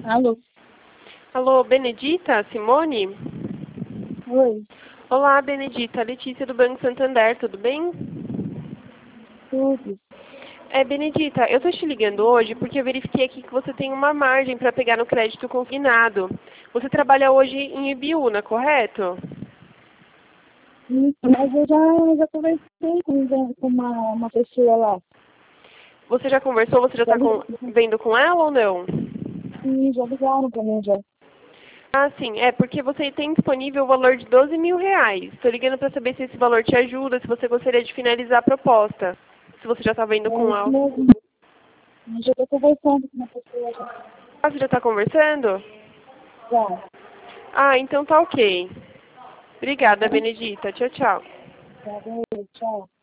Alô? Alô, Benedita? Simone? Oi, Olá, Benedita. Letícia do Banco Santander, tudo bem? tudo. Benedita, eu tô te ligando hoje porque eu verifiquei aqui que você tem uma margem para pegar no crédito consignado. Você trabalha hoje em Ibiúna, correto? Isso, mas eu já conversei com uma pessoa lá. Você já conversou? Você já Já está ligaram, vendo com ela ou não? sim, já ligaram pra mim já. Ah, sim. É porque você tem disponível o valor de R$ 12.000. Estou ligando para saber se esse valor te ajuda, se você gostaria de finalizar a proposta. Se você já está vendo É com isso ela. mesmo. Eu já tô conversando com uma pessoa já. Ah, você já está conversando? Já, Ah, então tá ok. tá Obrigada, bom? Benedita. Tchau, tchau. Tá bem, tchau.